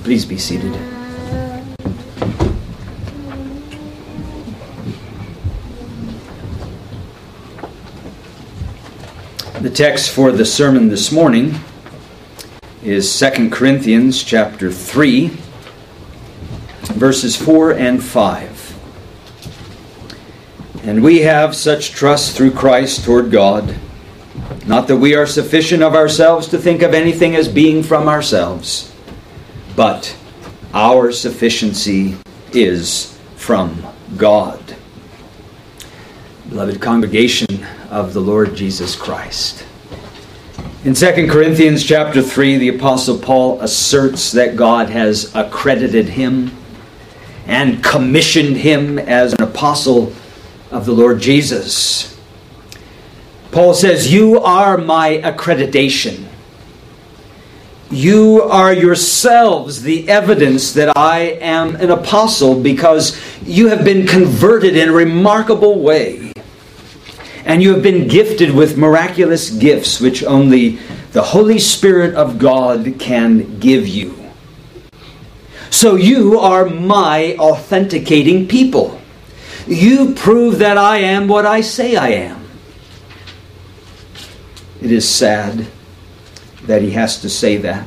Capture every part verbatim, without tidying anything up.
Please be seated. The text for the sermon this morning is Second Corinthians chapter three, verses four and five. And we have such trust through Christ toward God, not that we are sufficient of ourselves to think of anything as being from ourselves, but our sufficiency is from God. Beloved congregation of the Lord Jesus Christ. In Second Corinthians chapter three, the Apostle Paul asserts that God has accredited him and commissioned him as an apostle of the Lord Jesus. Paul says, "You are my accreditation. You are yourselves the evidence that I am an apostle because you have been converted in a remarkable way. And you have been gifted with miraculous gifts which only the Holy Spirit of God can give you. So you are my authenticating people. You prove that I am what I say I am." It is sad that he has to say that,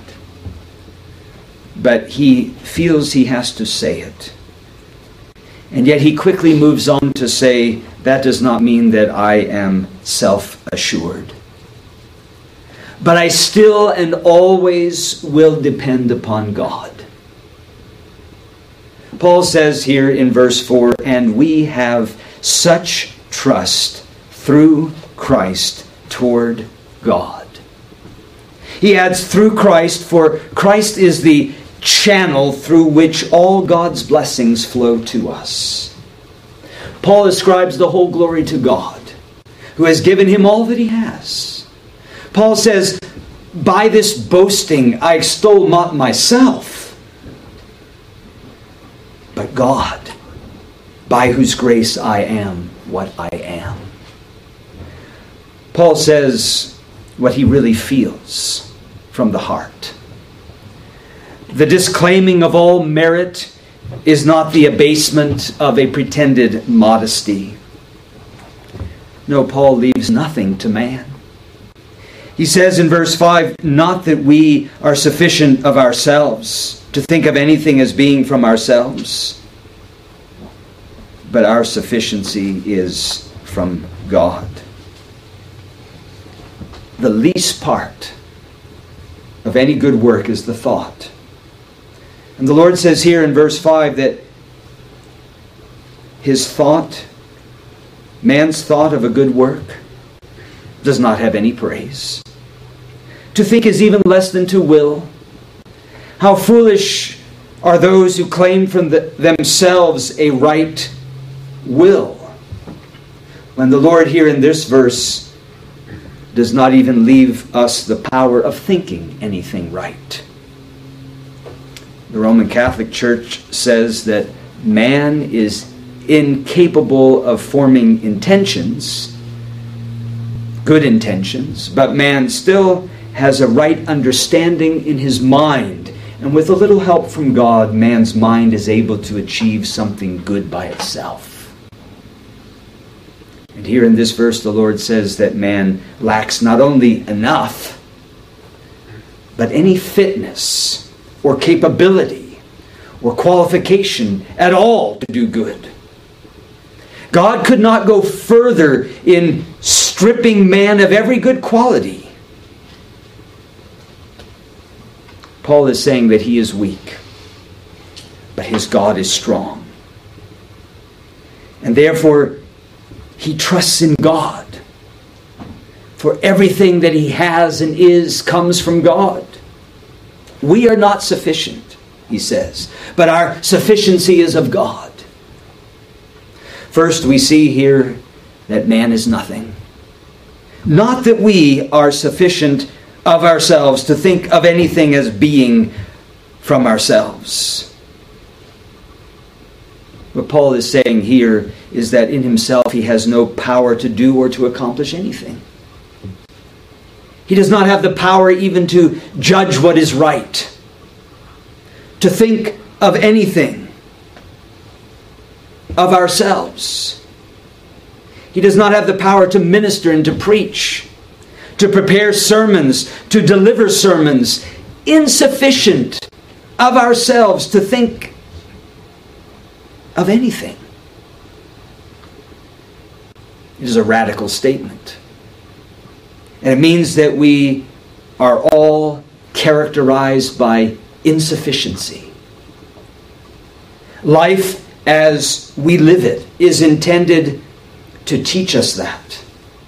but he feels he has to say it. And yet he quickly moves on to say, that does not mean that I am self-assured. But I still and always will depend upon God. Paul says here in verse four, "And we have such trust through Christ toward God." He adds, through Christ, for Christ is the channel through which all God's blessings flow to us. Paul ascribes the whole glory to God, who has given him all that he has. Paul says, "By this boasting I extol not myself, but God, by whose grace I am what I am." Paul says what he really feels from the heart. The disclaiming of all merit is not the abasement of a pretended modesty. No, Paul leaves nothing to man. He says in verse five, "Not that we are sufficient of ourselves to think of anything as being from ourselves, but our sufficiency is from God." The least part of any good work is the thought. And the Lord says here in verse five that his thought, man's thought of a good work, does not have any praise. To think is even less than to will. How foolish are those who claim from the, themselves a right will, when the Lord here in this verse does not even leave us the power of thinking anything right. The Roman Catholic Church says that man is incapable of forming intentions, good intentions, but man still has a right understanding in his mind. And with a little help from God, man's mind is able to achieve something good by itself. And here in this verse, the Lord says that man lacks not only enough, but any fitness or capability or qualification at all to do good. God could not go further in stripping man of every good quality. Paul is saying that he is weak, but his God is strong. And therefore, he trusts in God. For everything that he has and is comes from God. We are not sufficient, he says, but our sufficiency is of God. First, we see here that man is nothing. Not that we are sufficient of ourselves to think of anything as being from ourselves. What Paul is saying here is that in himself he has no power to do or to accomplish anything. He does not have the power even to judge what is right. to think of anything of ourselves. He does not have the power to minister and to preach, to prepare sermons, to deliver sermons, insufficient of ourselves to think of anything. It is a radical statement. And it means that we are all characterized by insufficiency. Life as we live it is intended to teach us that.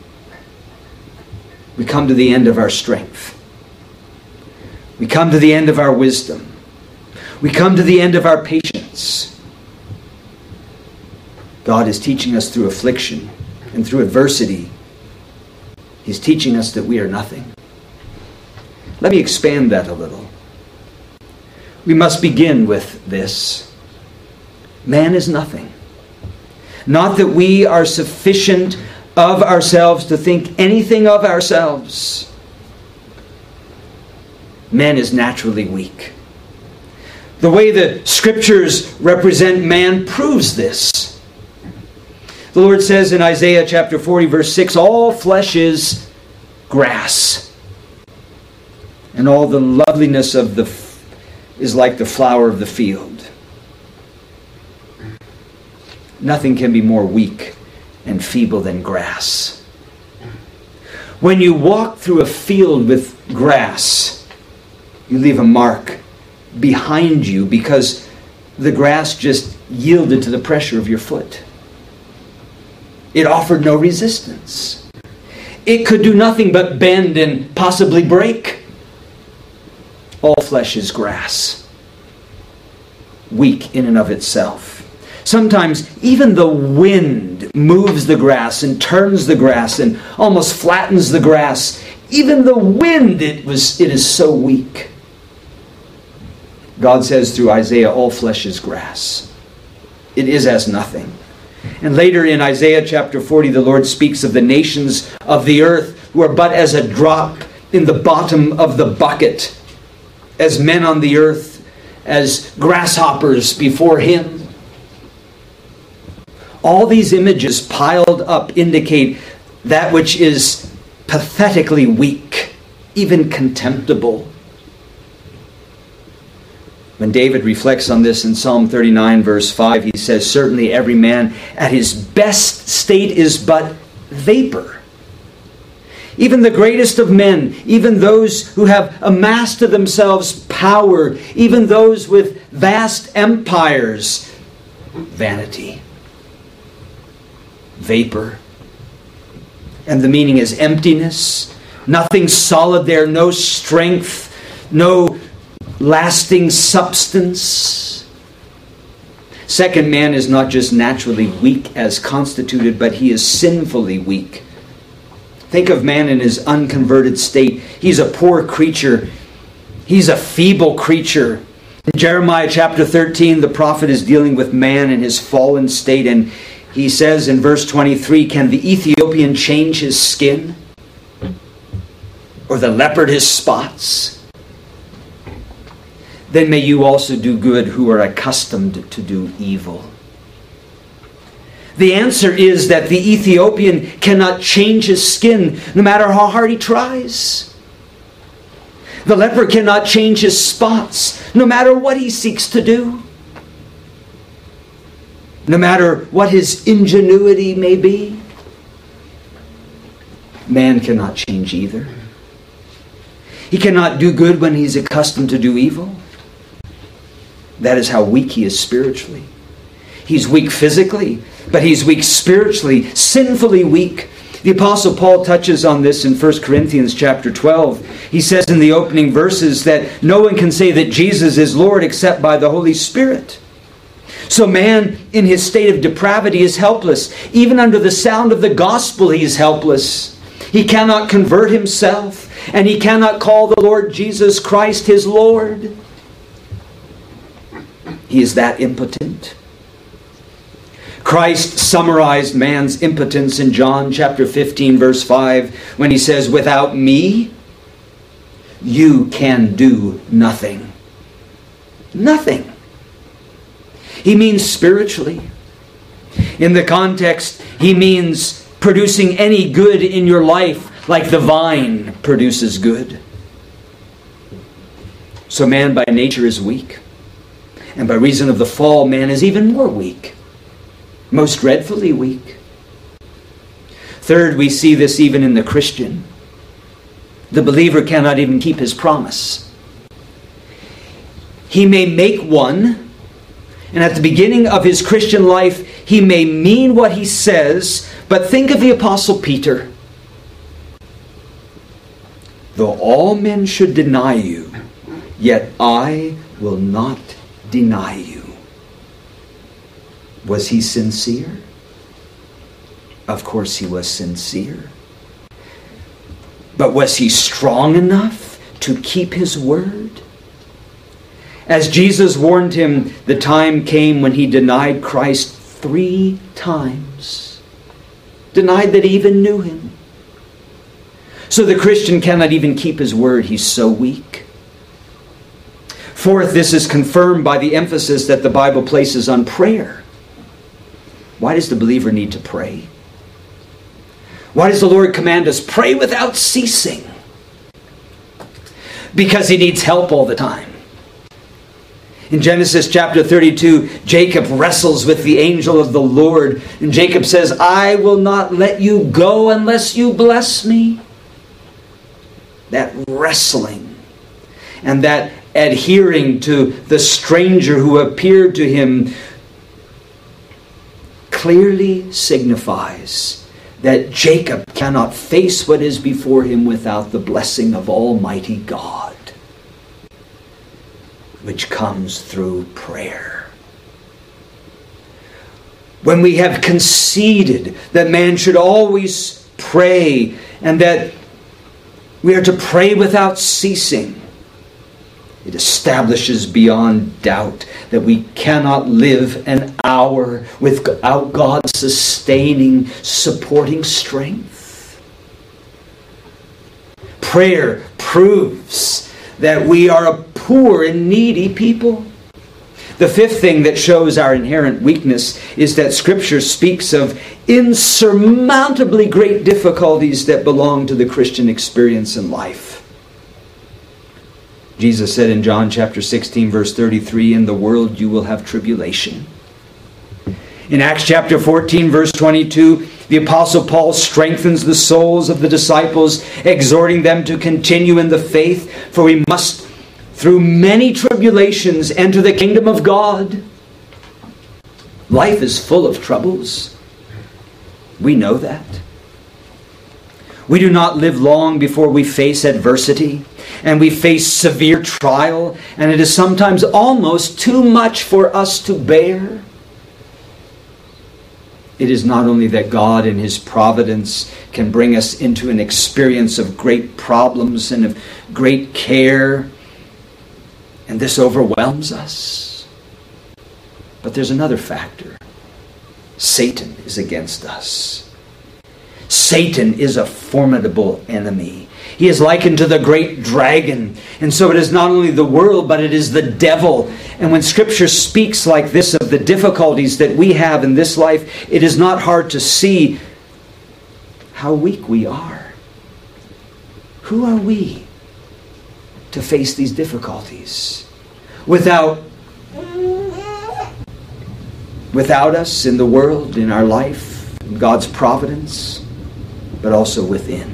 We come to the end of our strength. We come to the end of our wisdom. We come to the end of our patience. God is teaching us through affliction and through adversity. He's teaching us that we are nothing. Let me expand that a little. We must begin with this. Man is nothing. Not that we are sufficient of ourselves to think anything of ourselves. Man is naturally weak. The way the Scriptures represent man proves this. The Lord says in Isaiah chapter forty, verse six, all flesh is grass, and all the loveliness of the f- is like the flower of the field. Nothing can be more weak and feeble than grass. When you walk through a field with grass, you leave a mark behind you because the grass just yielded to the pressure of your foot. It offered no resistance. It could do nothing but bend and possibly break. All flesh is grass, weak in and of itself. Sometimes even the wind moves the grass and turns the grass and almost flattens the grass. Even the wind, it was it is so weak. God says through Isaiah, all flesh is grass. It is as nothing. And later in Isaiah chapter forty, the Lord speaks of the nations of the earth who are but as a drop in the bottom of the bucket, as men on the earth, as grasshoppers before Him. All these images piled up indicate that which is pathetically weak, even contemptible. When David reflects on this in Psalm thirty-nine, verse five, he says, certainly every man at his best state is but vapor. Even the greatest of men, even those who have amassed to themselves power, even those with vast empires, vanity. Vapor. And the meaning is emptiness. Nothing solid there. No strength. No lasting substance. Second, man is not just naturally weak as constituted, but he is sinfully weak. Think of man in his unconverted state. He's a poor creature. He's a feeble creature. In Jeremiah chapter thirteen, the prophet is dealing with man in his fallen state, and he says in verse twenty-three, can the Ethiopian change his skin? Or the leopard his spots? Then may you also do good who are accustomed to do evil. The answer is that the Ethiopian cannot change his skin no matter how hard he tries. The leopard cannot change his spots no matter what he seeks to do. No matter what his ingenuity may be. Man cannot change either. He cannot do good when he's accustomed to do evil. That is how weak he is spiritually. He's weak physically, but he's weak spiritually, sinfully weak. The Apostle Paul touches on this in First Corinthians chapter twelve. He says in the opening verses that no one can say that Jesus is Lord except by the Holy Spirit. So man in his state of depravity is helpless. Even under the sound of the gospel he is helpless. He cannot convert himself, and he cannot call the Lord Jesus Christ his Lord. He is that impotent. Christ summarized man's impotence in John chapter fifteen, verse five, when he says, without me, you can do nothing. Nothing. He means spiritually. In the context, he means producing any good in your life like the vine produces good. So man by nature is weak. And by reason of the fall, man is even more weak. Most dreadfully weak. Third, we see this even in the Christian. The believer cannot even keep his promise. He may make one, and at the beginning of his Christian life, he may mean what he says, but think of the Apostle Peter. Though all men should deny you, yet I will not deny you. Was he sincere? Of course he was sincere. But was he strong enough to keep his word? As Jesus warned him, the time came when he denied Christ three times. Denied that he even knew him. So the Christian cannot even keep his word. He's so weak. Fourth, this is confirmed by the emphasis that the Bible places on prayer. Why does the believer need to pray? Why does the Lord command us, pray without ceasing? Because he needs help all the time. In Genesis chapter thirty-two, Jacob wrestles with the angel of the Lord. And Jacob says, I will not let you go unless you bless me. That wrestling and that adhering to the stranger who appeared to him clearly signifies that Jacob cannot face what is before him without the blessing of Almighty God, which comes through prayer. When we have conceded that man should always pray and that we are to pray without ceasing, it establishes beyond doubt that we cannot live an hour without God's sustaining, supporting strength. Prayer proves that we are a poor and needy people. The fifth thing that shows our inherent weakness is that Scripture speaks of insurmountably great difficulties that belong to the Christian experience in life. Jesus said in John chapter sixteen, verse thirty-three, in the world you will have tribulation. In Acts chapter fourteen, verse twenty-two, the Apostle Paul strengthens the souls of the disciples, exhorting them to continue in the faith, for we must, through many tribulations, enter the kingdom of God. Life is full of troubles. We know that. We do not live long before we face adversity, and we face severe trial, and it is sometimes almost too much for us to bear. It is not only that God in His providence can bring us into an experience of great problems and of great care, and this overwhelms us. But there's another factor. Satan is against us. Satan is a formidable enemy. He is likened to the great dragon. And so it is not only the world, but it is the devil. And when Scripture speaks like this of the difficulties that we have in this life, it is not hard to see how weak we are. Who are we to face these difficulties? Without, without us in the world, in our life, in God's providence, but also within.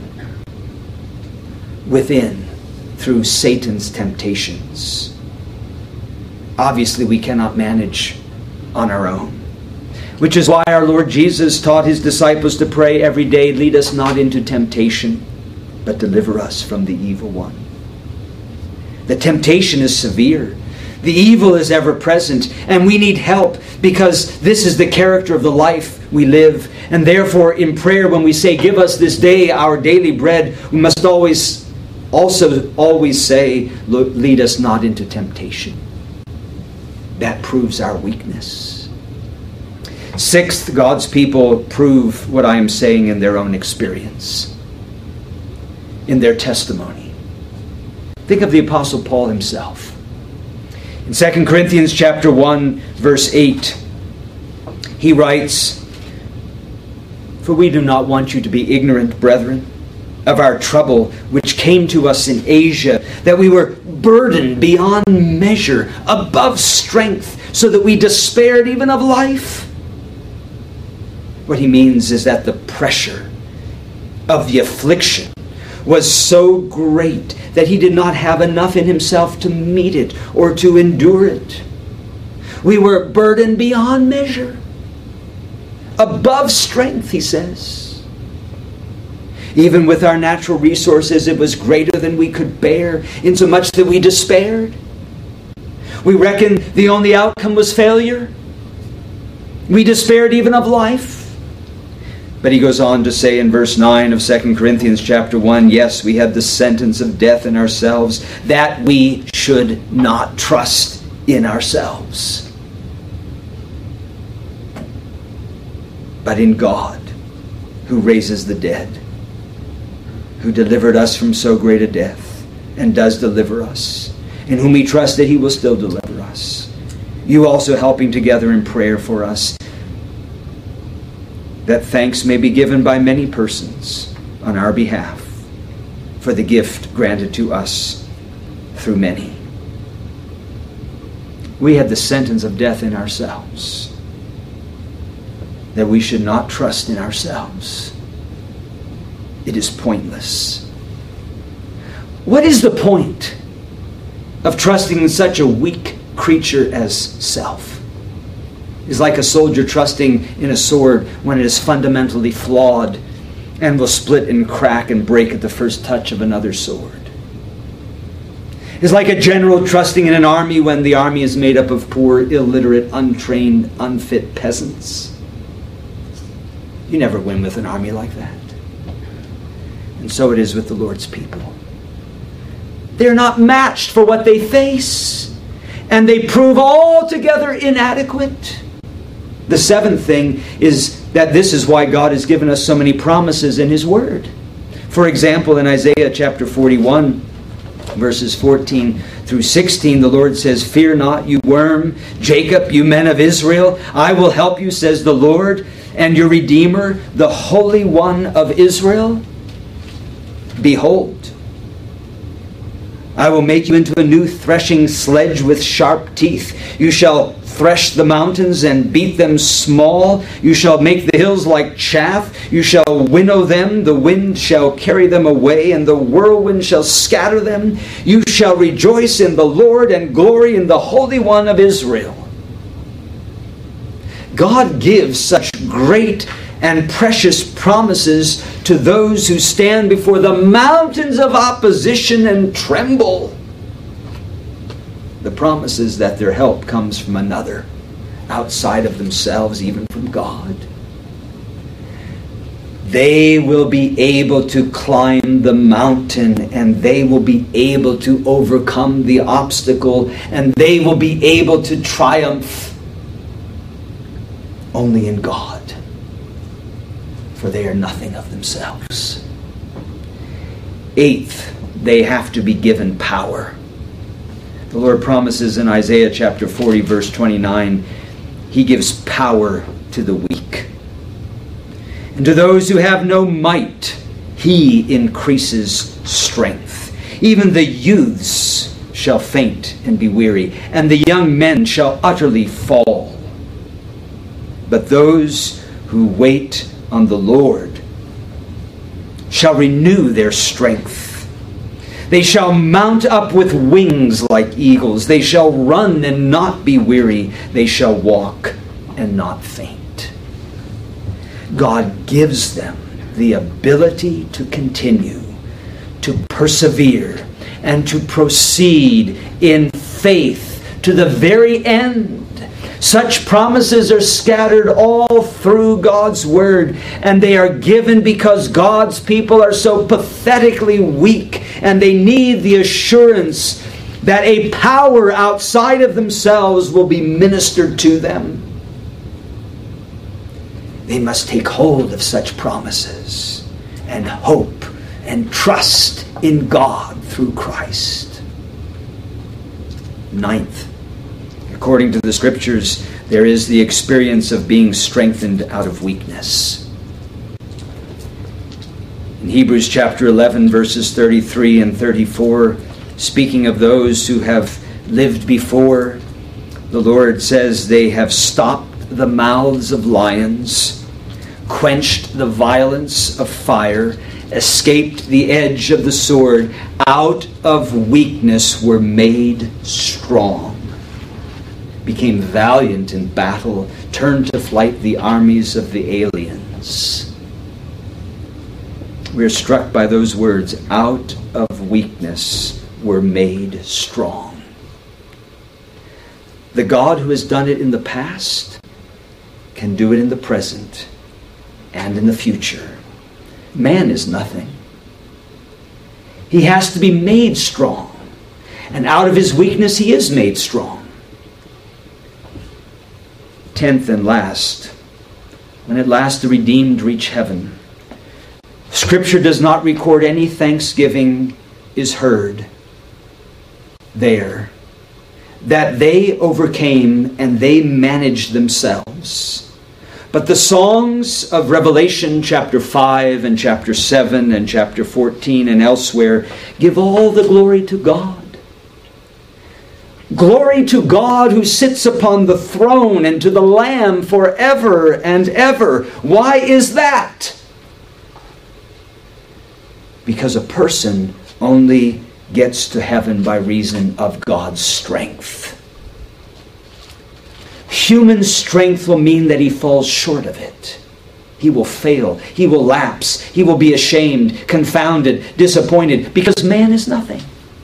Within, through Satan's temptations. Obviously, we cannot manage on our own. Which is why our Lord Jesus taught His disciples to pray every day, lead us not into temptation, but deliver us from the evil one. The temptation is severe. The evil is ever present, and we need help because this is the character of the life we live. And therefore, in prayer, when we say, give us this day our daily bread, we must always also always say, lead us not into temptation. That proves our weakness. Sixth, God's people prove what I am saying in their own experience, in their testimony. Think of the Apostle Paul himself. In Second Corinthians chapter one, verse eight, he writes, "For we do not want you to be ignorant, brethren, of our trouble which came to us in Asia, that we were burdened beyond measure, above strength, so that we despaired even of life." What he means is that the pressure of the affliction was so great that he did not have enough in himself to meet it or to endure it. We were burdened beyond measure, above strength, he says. Even with our natural resources, it was greater than we could bear, insomuch that we despaired. We reckoned the only outcome was failure. We despaired even of life. But he goes on to say in verse nine of Second Corinthians chapter one, yes, we had the sentence of death in ourselves, that we should not trust in ourselves, but in God, who raises the dead, who delivered us from so great a death, and does deliver us, in whom we trust that he will still deliver us. You also helping together in prayer for us, that thanks may be given by many persons on our behalf for the gift granted to us through many. We had the sentence of death in ourselves, that we should not trust in ourselves. It is pointless. What is the point of trusting in such a weak creature as self? Is like a soldier trusting in a sword when it is fundamentally flawed and will split and crack and break at the first touch of another sword. Is like a general trusting in an army when the army is made up of poor, illiterate, untrained, unfit peasants. You never win with an army like that. And so it is with the Lord's people. They're not matched for what they face, and they prove altogether inadequate. The seventh thing is that this is why God has given us so many promises in his word. For example, in Isaiah chapter forty-one, verses fourteen through sixteen, the Lord says, "Fear not, you worm, Jacob, you men of Israel. I will help you, says the Lord, and your Redeemer, the Holy One of Israel. Behold, I will make you into a new threshing sledge with sharp teeth. You shall thresh the mountains and beat them small. You shall make the hills like chaff. You shall winnow them. The wind shall carry them away, and the whirlwind shall scatter them. You shall rejoice in the Lord and glory in the Holy One of Israel." God gives such great and precious promises to those who stand before the mountains of opposition and tremble. The promise is that their help comes from another, outside of themselves, even from God. They will be able to climb the mountain, and they will be able to overcome the obstacle, and they will be able to triumph only in God, for they are nothing of themselves. Eighth, they have to be given power. The Lord promises in Isaiah chapter forty, verse twenty-nine, he gives power to the weak. And to those who have no might, he increases strength. Even the youths shall faint and be weary, and the young men shall utterly fall. But those who wait on the Lord shall renew their strength. They shall mount up with wings like eagles. They shall run and not be weary. They shall walk and not faint. God gives them the ability to continue, to persevere, and to proceed in faith to the very end. Such promises are scattered all through God's Word, and they are given because God's people are so pathetically weak, and they need the assurance that a power outside of themselves will be ministered to them. They must take hold of such promises and hope and trust in God through Christ. Ninth, According to the Scriptures, there is the experience of being strengthened out of weakness. In Hebrews chapter eleven, verses thirty-three and thirty-four, speaking of those who have lived before, the Lord says they have stopped the mouths of lions, quenched the violence of fire, escaped the edge of the sword, out of weakness were made strong, became valiant in battle, turned to flight the armies of the aliens. We are struck by those words, out of weakness were made strong. The God who has done it in the past can do it in the present and in the future. Man is nothing. He has to be made strong. And out of his weakness, he is made strong. Tenth and last, when at last the redeemed reach heaven, Scripture does not record any thanksgiving is heard there, that they overcame and they managed themselves. But the songs of Revelation chapter five and chapter seven and chapter fourteen and elsewhere give all the glory to God. Glory to God who sits upon the throne and to the Lamb forever and ever. Why is that? Because a person only gets to heaven by reason of God's strength. Human strength will mean that he falls short of it. He will fail. He will lapse. He will be ashamed, confounded, disappointed, because man is nothing.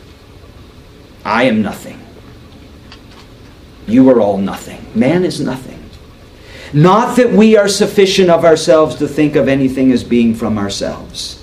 I am nothing. You are all nothing. Man is nothing. Not that we are sufficient of ourselves to think of anything as being from ourselves.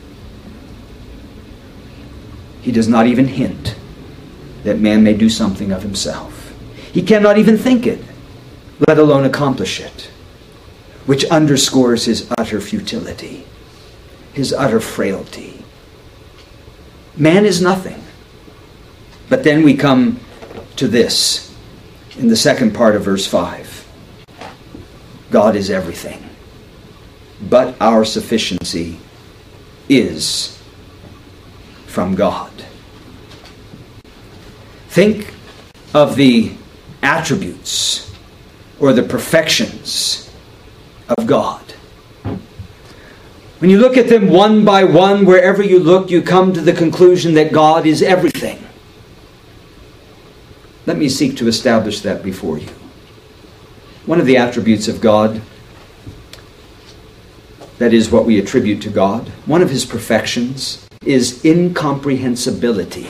He does not even hint that man may do something of himself. He cannot even think it, let alone accomplish it, which underscores his utter futility, his utter frailty. Man is nothing. But then we come to this in the second part of verse five. God is everything, but our sufficiency is from God. Think of the attributes or the perfections of God. When you look at them one by one, wherever you look, you come to the conclusion that God is everything. Let me seek to establish that before you. One of the attributes of God, that is what we attribute to God, one of his perfections is incomprehensibility.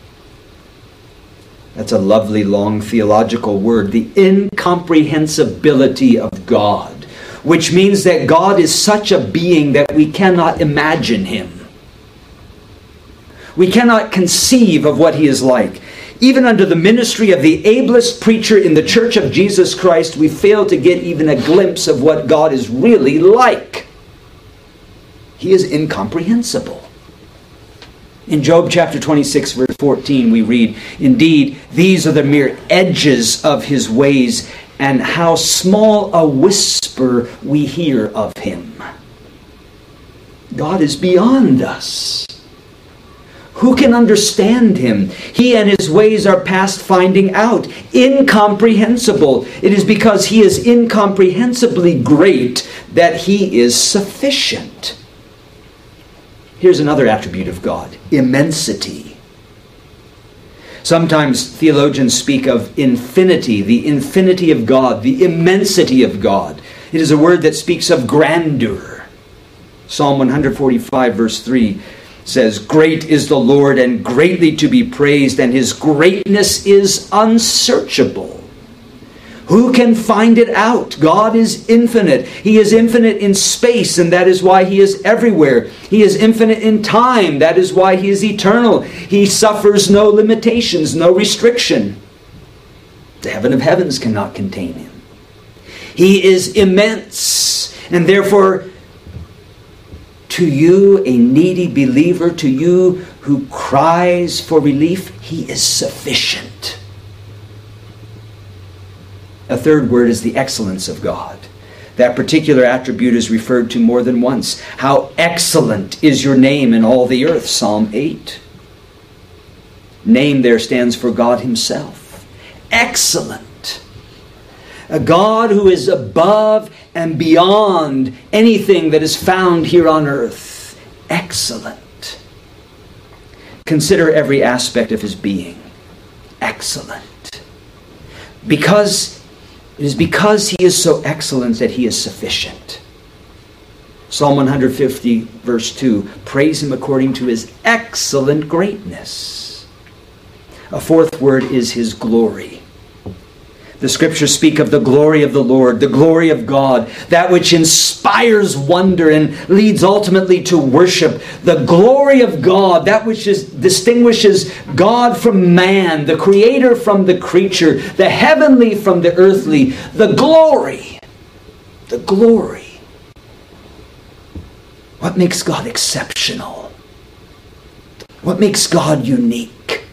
That's a lovely, long theological word. The incomprehensibility of God, which means that God is such a being that we cannot imagine him. We cannot conceive of what he is like. Even under the ministry of the ablest preacher in the Church of Jesus Christ, we fail to get even a glimpse of what God is really like. He is incomprehensible. In Job chapter twenty-six, verse fourteen, we read, "Indeed, these are the mere edges of his ways, and how small a whisper we hear of him." God is beyond us. Who can understand him? He and his ways are past finding out. Incomprehensible. It is because he is incomprehensibly great that he is sufficient. Here's another attribute of God: immensity. Sometimes theologians speak of infinity, the infinity of God, the immensity of God. It is a word that speaks of grandeur. Psalm one forty-five, verse three says, "Great is the Lord and greatly to be praised, and his greatness is unsearchable." Who can find it out? God is infinite. He is infinite in space, and that is why he is everywhere. He is infinite in time. That is why he is eternal. He suffers no limitations, no restriction. The heaven of heavens cannot contain him. He is immense, and therefore, to you, a needy believer, to you who cries for relief, he is sufficient. A third word is the excellence of God. That particular attribute is referred to more than once. How excellent is your name in all the earth, Psalm eight. Name there stands for God himself. Excellent. A God who is above and beyond anything that is found here on earth. Excellent. Consider every aspect of his being. Excellent. Because it is because he is so excellent that he is sufficient. Psalm one fifty verse two, praise him according to his excellent greatness. A fourth word is his glory. The scriptures speak of the glory of the Lord, the glory of God, that which inspires wonder and leads ultimately to worship. The glory of God, that which is, distinguishes God from man, the creator from the creature, the heavenly from the earthly. The glory. The glory. What makes God exceptional? What makes God unique?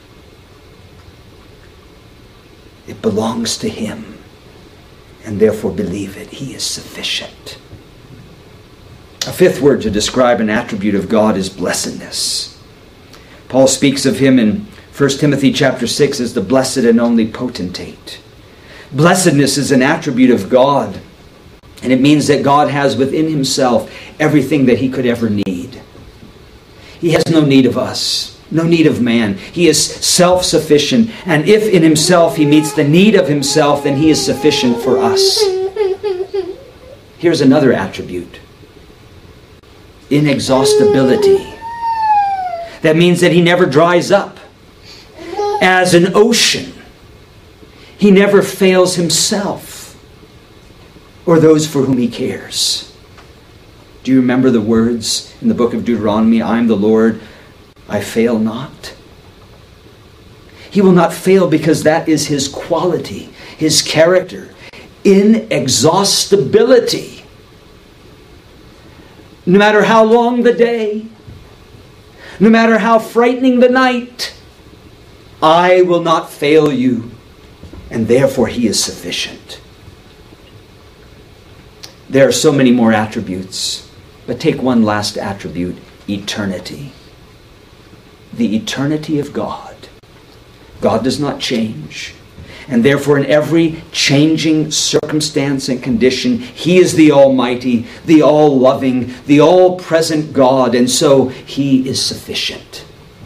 It belongs to him, and therefore believe it. He is sufficient. A fifth word to describe an attribute of God is blessedness. Paul speaks of him in First Timothy chapter six as the blessed and only potentate. Blessedness is an attribute of God, and it means that God has within himself everything that he could ever need. He has no need of us. No need of man. He is self-sufficient. And if in himself he meets the need of himself, then he is sufficient for us. Here's another attribute. Inexhaustibility. That means that he never dries up. As an ocean, he never fails himself or those for whom he cares. Do you remember the words in the book of Deuteronomy? I am the Lord, I fail not. He will not fail because that is his quality, his character. Inexhaustibility. No matter how long the day, no matter how frightening the night, I will not fail you, and therefore he is sufficient. There are so many more attributes, but take one last attribute, eternity. The eternity of God. God does not change. And therefore in every changing circumstance and condition, he is the Almighty, the all-loving, the all-present God. And so he is sufficient.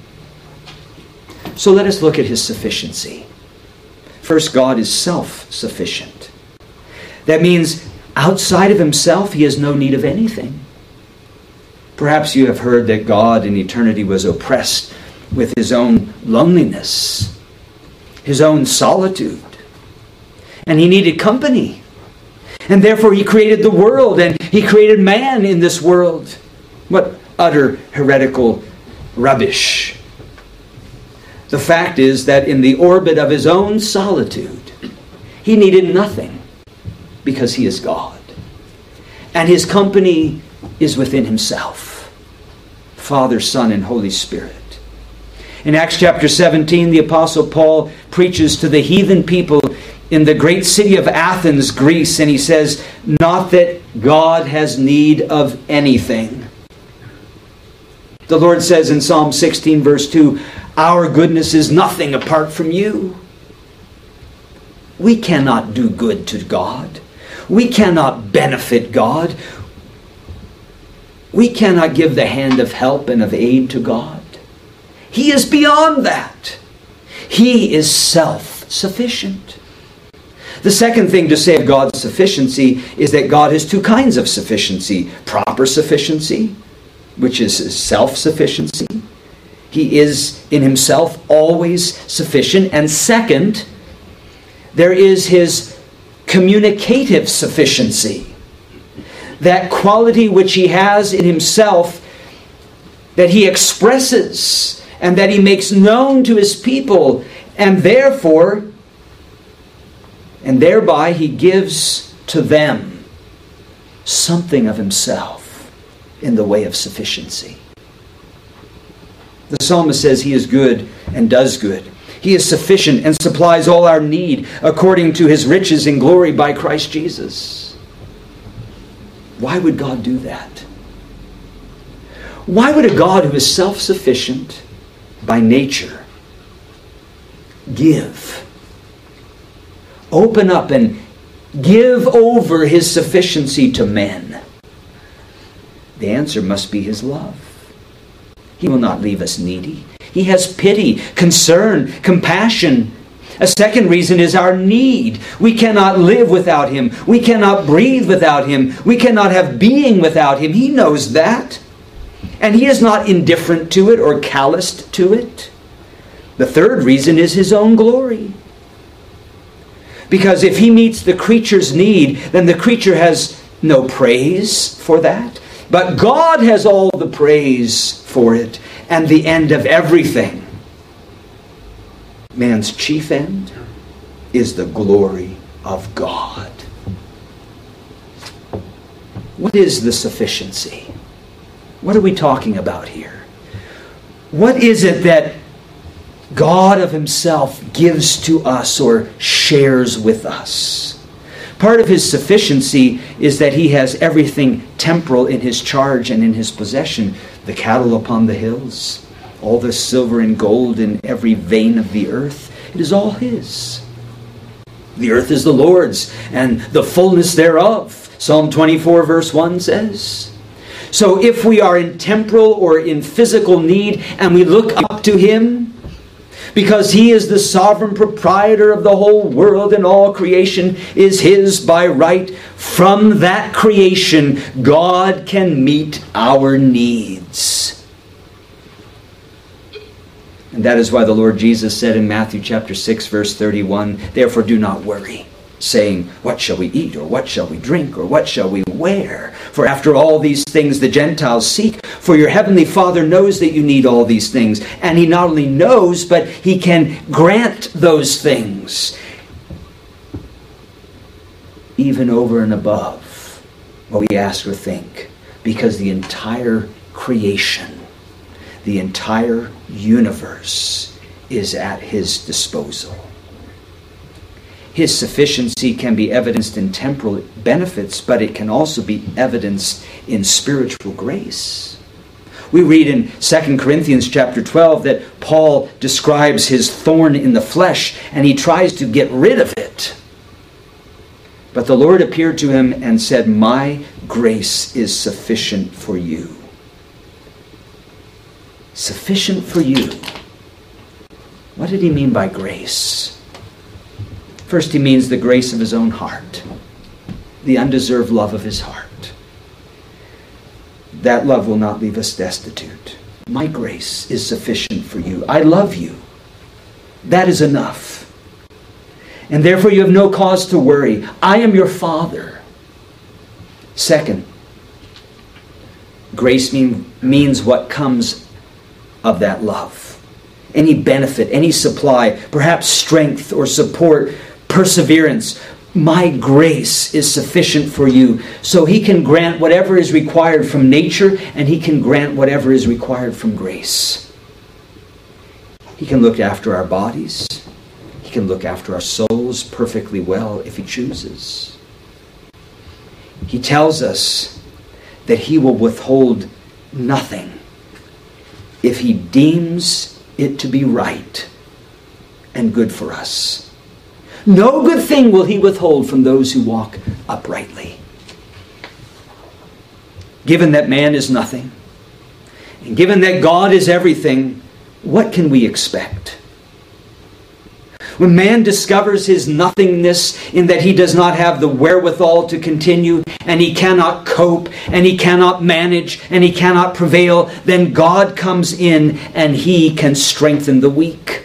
So let us look at his sufficiency. First, God is self-sufficient. That means outside of himself, he has no need of anything. Perhaps you have heard that God in eternity was oppressed with his own loneliness, his own solitude. And he needed company. And therefore he created the world and he created man in this world. What utter heretical rubbish. The fact is that in the orbit of his own solitude, he needed nothing because he is God. And his company is within himself. Father, Son, and Holy Spirit. In Acts chapter seventeen, the Apostle Paul preaches to the heathen people in the great city of Athens, Greece, and he says, not that God has need of anything. The Lord says in Psalm sixteen, verse two, our goodness is nothing apart from you. We cannot do good to God. We cannot benefit God. We cannot give the hand of help and of aid to God. He is beyond that. He is self-sufficient. The second thing to say of God's sufficiency is that God has two kinds of sufficiency. Proper sufficiency, which is self-sufficiency. He is in himself always sufficient. And second, there is his communicative sufficiency. That quality which he has in himself that he expresses and that he makes known to his people, and therefore, and thereby he gives to them something of himself in the way of sufficiency. The psalmist says he is good and does good. He is sufficient and supplies all our need according to his riches in glory by Christ Jesus. Why would God do that? Why would a God who is self-sufficient by nature give, open up and give over his sufficiency to men? The answer must be his love. He will not leave us needy. He has pity, concern, compassion. A second reason is our need. We cannot live without him. We cannot breathe without him. We cannot have being without him. He knows that. And he is not indifferent to it or calloused to it. The third reason is his own glory. Because if he meets the creature's need, then the creature has no praise for that. But God has all the praise for it and the end of everything. Man's chief end is the glory of God. What is the sufficiency? What are we talking about here? What is it that God of himself gives to us or shares with us? Part of his sufficiency is that he has everything temporal in his charge and in his possession. The cattle upon the hills, all the silver and gold in every vein of the earth. It is all his. The earth is the Lord's and the fullness thereof. Psalm twenty-four verse one says. So if we are in temporal or in physical need and we look up to him, because he is the sovereign proprietor of the whole world and all creation is his by right, from that creation God can meet our needs. And that is why the Lord Jesus said in Matthew chapter six verse thirty-one, therefore do not worry, saying, what shall we eat, or what shall we drink, or what shall we wear? For after all these things the Gentiles seek, for your heavenly Father knows that you need all these things. And he not only knows, but he can grant those things, even over and above what we ask or think, because the entire creation, the entire universe is at his disposal. His sufficiency can be evidenced in temporal benefits, but it can also be evidenced in spiritual grace. We read in Second Corinthians chapter twelve that Paul describes his thorn in the flesh, and he tries to get rid of it. But the Lord appeared to him and said, my grace is sufficient for you. Sufficient for you. What did he mean by grace? First, he means the grace of his own heart, the undeserved love of his heart. That love will not leave us destitute. My grace is sufficient for you. I love you. That is enough. And therefore you have no cause to worry. I am your Father. Second, grace mean, means what comes of that love. Any benefit, any supply, perhaps strength or support, perseverance. My grace is sufficient for you. So he can grant whatever is required from nature, and he can grant whatever is required from grace. He can look after our bodies. He can look after our souls perfectly well if he chooses. He tells us that he will withhold nothing if he deems it to be right and good for us. No good thing will he withhold from those who walk uprightly. Given that man is nothing, and given that God is everything, what can we expect? When man discovers his nothingness in that he does not have the wherewithal to continue, and he cannot cope, and he cannot manage, and he cannot prevail, then God comes in and he can strengthen the weak.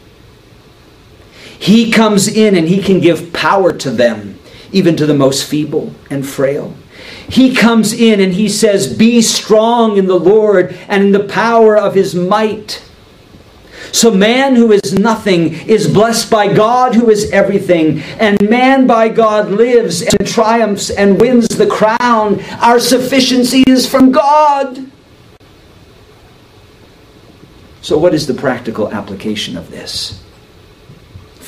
He comes in and he can give power to them, even to the most feeble and frail. He comes in and he says, be strong in the Lord and in the power of his might. So man who is nothing is blessed by God who is everything. And man by God lives and triumphs and wins the crown. Our sufficiency is from God. So what is the practical application of this?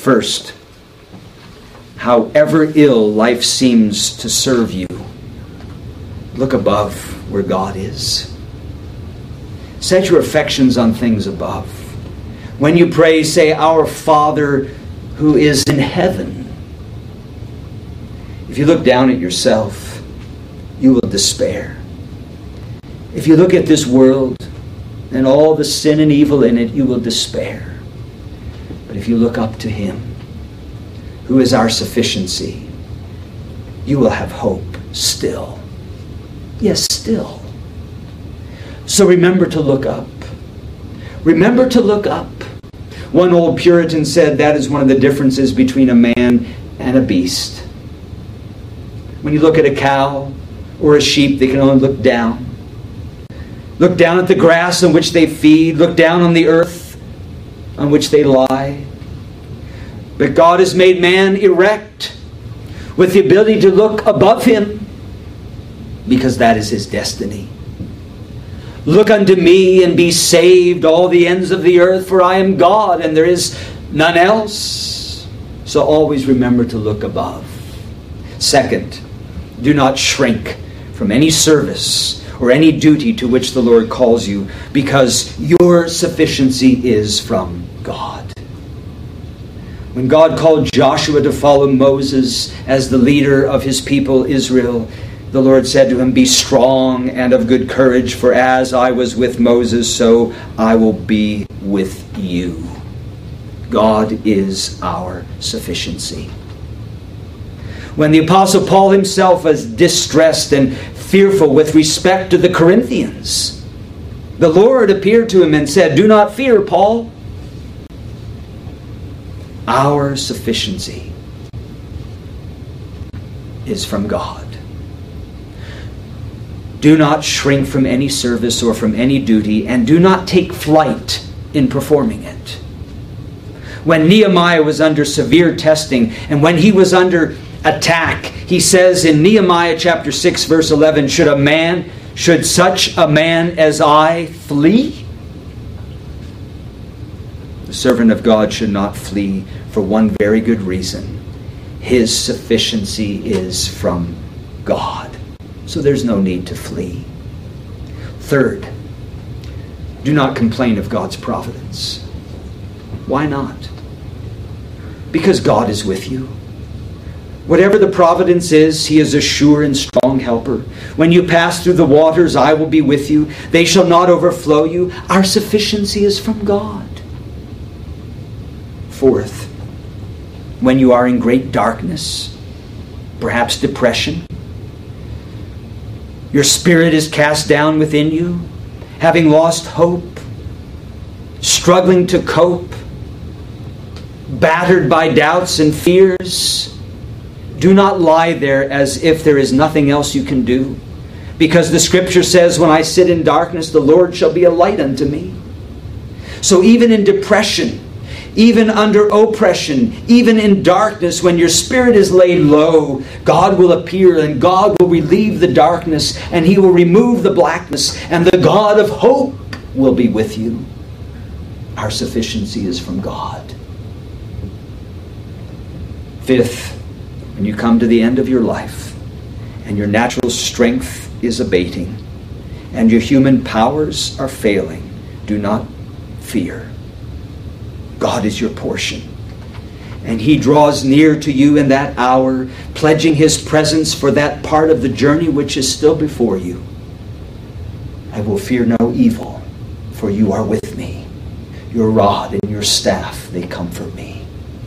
First, however ill life seems to serve you, look above where God is. Set your affections on things above. When you pray, say, "Our Father who is in heaven." If you look down at yourself, you will despair. If you look at this world and all the sin and evil in it, you will despair. But if you look up to Him, who is our sufficiency, you will have hope still. Yes, still. So remember to look up. Remember to look up. One old Puritan said that is one of the differences between a man and a beast. When you look at a cow or a sheep, they can only look down. Look down at the grass on which they feed. Look down on the earth on which they lie. But God has made man erect with the ability to look above him, because that is his destiny. Look unto me and be saved, all the ends of the earth, for I am God and there is none else. So always remember to look above. Second, do not shrink from any service or any duty to which the Lord calls you, because your sufficiency is from God. When God called Joshua to follow Moses as the leader of his people Israel, the Lord said to him, "Be strong and of good courage, for as I was with Moses, so I will be with you." God is our sufficiency. When the Apostle Paul himself was distressed and fearful with respect to the Corinthians, the Lord appeared to him and said, "Do not fear, Paul. Our sufficiency is from God." Do not shrink from any service or from any duty, and do not take flight in performing it. When Nehemiah was under severe testing, and when he was under attack, he says in Nehemiah chapter six verse eleven, should a man, should such a man as I flee? The servant of God should not flee for one very good reason. His sufficiency is from God. So there's no need to flee. Third, do not complain of God's providence. Why not? Because God is with you. Whatever the providence is, He is a sure and strong helper. When you pass through the waters, I will be with you. They shall not overflow you. Our sufficiency is from God. Fourth, when you are in great darkness, perhaps depression, your spirit is cast down within you, having lost hope, struggling to cope, battered by doubts and fears, do not lie there as if there is nothing else you can do. Because the Scripture says, when I sit in darkness, the Lord shall be a light unto me. So even in depression, even under oppression, even in darkness, when your spirit is laid low, God will appear and God will relieve the darkness and He will remove the blackness, and the God of hope will be with you. Our sufficiency is from God. Fifth, when you come to the end of your life and your natural strength is abating and your human powers are failing, do not fear. God is your portion. And He draws near to you in that hour, pledging His presence for that part of the journey which is still before you. I will fear no evil, for you are with me. Your rod and your staff, they comfort me.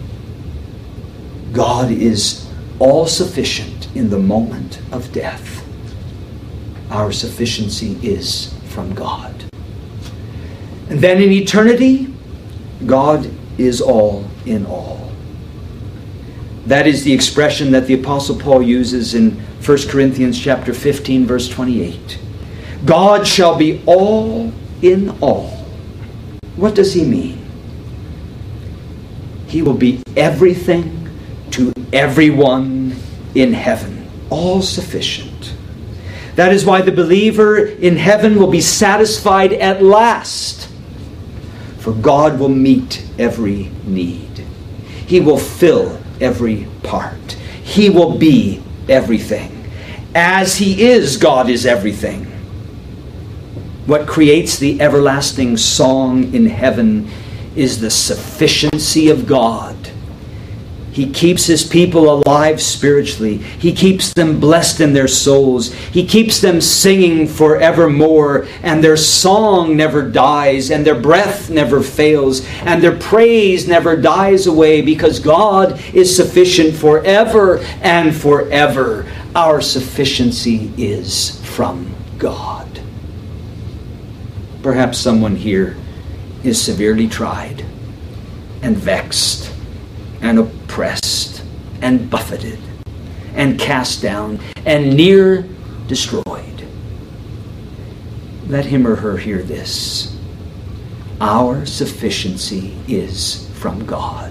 God is all sufficient in the moment of death. Our sufficiency is from God. And then in eternity, God is all in all. That is the expression that the Apostle Paul uses in First Corinthians chapter fifteen, verse twenty-eight. God shall be all in all. What does he mean? He will be everything to everyone in heaven. All sufficient. That is why the believer in heaven will be satisfied at last. For God will meet every need. He will fill every part. He will be everything. As He is, God is everything. What creates the everlasting song in heaven is the sufficiency of God. He keeps His people alive spiritually. He keeps them blessed in their souls. He keeps them singing forevermore, and their song never dies, and their breath never fails, and their praise never dies away, because God is sufficient forever and forever. Our sufficiency is from God. Perhaps someone here is severely tried and vexed and oppressed and buffeted and cast down and near destroyed. Let him or her hear this. Our sufficiency is from God.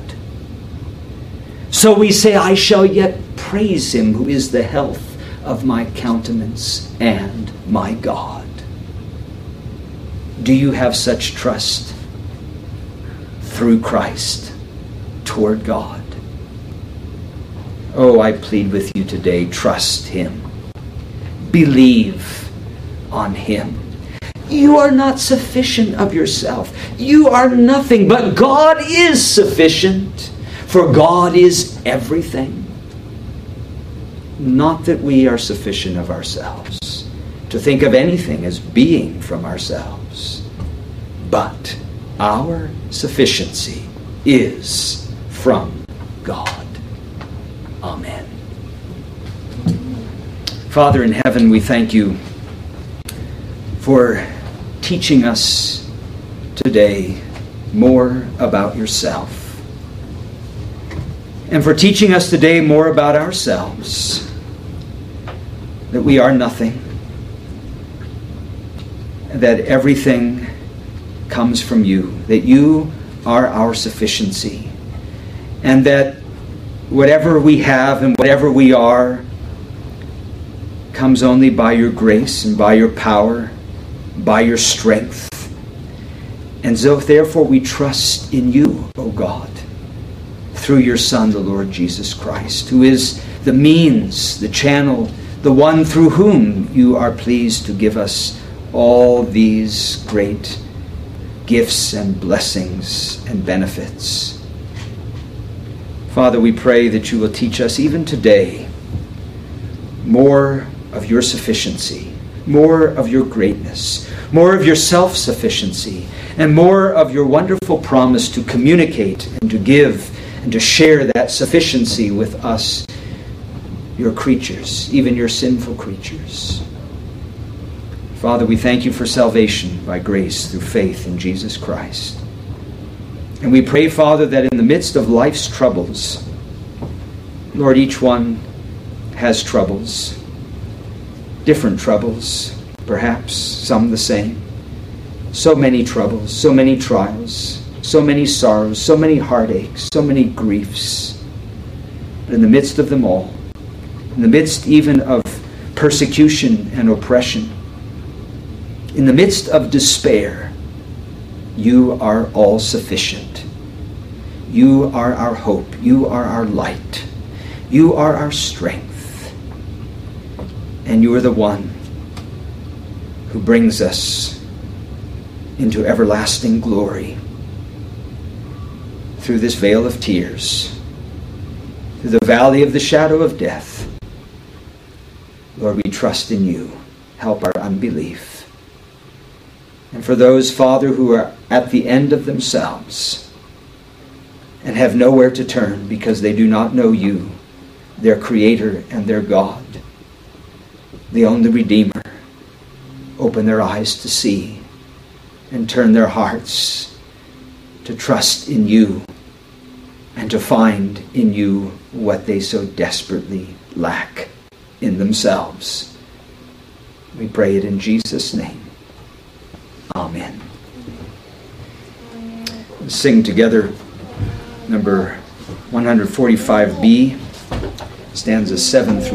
So we say, I shall yet praise Him who is the health of my countenance and my God. Do you have such trust through Christ toward God? Oh, I plead with you today, trust Him. Believe on Him. You are not sufficient of yourself. You are nothing, but God is sufficient, for God is everything. Not that we are sufficient of ourselves, to think of anything as being from ourselves, but our sufficiency is from God. Amen. Father in heaven, we thank you for teaching us today more about yourself, and for teaching us today more about ourselves, that we are nothing, that everything comes from you, that you are our sufficiency, and that whatever we have and whatever we are comes only by your grace and by your power, by your strength. And so therefore we trust in you, O God, through your Son, the Lord Jesus Christ, who is the means, the channel, the one through whom you are pleased to give us all these great gifts and blessings and benefits. Father, we pray that you will teach us even today more of your sufficiency, more of your greatness, more of your self-sufficiency, and more of your wonderful promise to communicate and to give and to share that sufficiency with us, your creatures, even your sinful creatures. Father, we thank you for salvation by grace through faith in Jesus Christ. And we pray, Father, that in the midst of life's troubles, Lord, each one has troubles, different troubles, perhaps some the same. So many troubles, so many trials, so many sorrows, so many heartaches, so many griefs. But in the midst of them all, in the midst even of persecution and oppression, in the midst of despair, you are all sufficient. You are our hope. You are our light. You are our strength. And you are the one who brings us into everlasting glory through this vale of tears, through the valley of the shadow of death. Lord, we trust in you. Help our unbelief. And for those, Father, who are at the end of themselves and have nowhere to turn because they do not know you, their Creator and their God, the only Redeemer, open their eyes to see and turn their hearts to trust in you and to find in you what they so desperately lack in themselves. We pray it in Jesus' name. Amen. Let's sing together number one forty-five B, stanzas seven through